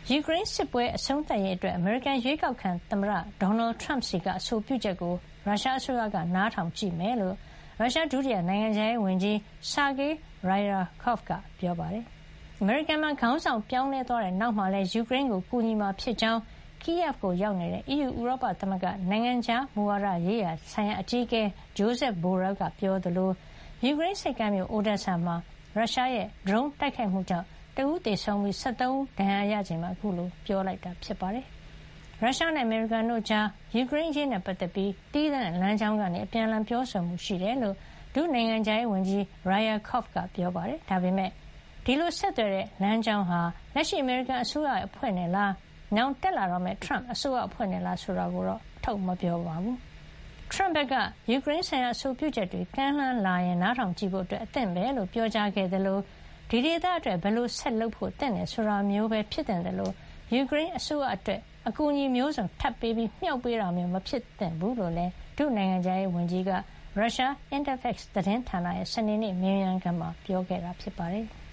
ယူကရိန်းစစ်ပွဲအဆုံးသတ်ရေးအတွက်အမေရိကန်ရွေးကောက်ခံသမ္မတဒေါ်နယ်ထရမ့်စီကအဆိုပြုချက်ကိုရုရှားအစိုးရကနားထောင်ကြည့်မယ်လို့ရုရှားဒုတိယနိုင်ငံခြားရေးဝန်ကြီး Sergei Ryabkov ကပြောပါတယ်။အမေရိကန်မှာခေါင်းဆောင်ပြောင်းလဲသွားတဲ့နောက်မှာလည်းယူကရိန်းကိုကူညီမှာဖြစ်ကြောင်း Kyiv ကိုရောက်နေတဲ့ EU ဥရောပသမဂ္ဂနိုင်ငံခြားမူဝါဒရေးရာဆိုင်ရာအကြီးအကဲ Josep Borrell ကပြောသလိုယူကရိန်းဆိပ်ကမ်းမြို့ Odessa မှာရုရှားရဲ့ဒရုန်းတိုက်ခိုက်မှုကြောင့်တဦးသေဆုံးပြီး13ဦးဒဏ်ရာရချိန်မှာအခုလိုပြောလိုက်တာဖြစ်ပါတယ်။ရုရှားနဲ့အမေရိကန်တို့ကြားယူကရိန်းအရေးနဲ့ပတ်သက်ပြီးသီးသန့်လမ်းကြောင်းကနေအပြန်အလှန်ပြောဆိုမှုရှိတယ်လို့ဒုနိုင်ငံခြားရေးဝန်ကြီး Ryabkov ကပြောပါတယ်။ဒါပေမဲ့ဒီလိုဆက်သွယ်တဲ့လမ်းကြောင်းဟာလက်ရှိအမေရိကန်အစိုးရအဖွဲ့နဲ့လားနောင်တက်လာတော့မဲ့ထရမ့်အစိုးရအဖွဲ့နဲ့လားဆိုတာကိုတော့ထုတ်မပြောပါဘူး။ထရမ့်ဘက်ကယူကရိန်းဆိုင်ရာအဆိုပြုချက်တွေကမ်းလှမ်းလာရင်နားထောင်ကြည့်ဖို့အသင့်ပဲလို့ပြောကြားခဲ့သလိုဒီဒေသအတွက်ဘယ်လိုဆက်လုပ်ဖို့တင့်တယ်ဆိုတာမျိုးပဲဖြစ်တဲ့တယ်လို့ယူကရိန်းအစိုးရအတွက်အကူအညီမျိုးစုံထပ်ပေးပြီးမြှောက်ပေးတာမျိုးမဖြစ်သင့်ဘူးလို့လည်းဒုနိုင်ငံခြားရေးဝန်ကြီးကရုရှား Interfax သတင်းဌာနရဲ့စနေနေ့မေးမြန်းခန်းမှာပြောခဲ့တာဖြစ်ပါတယ်။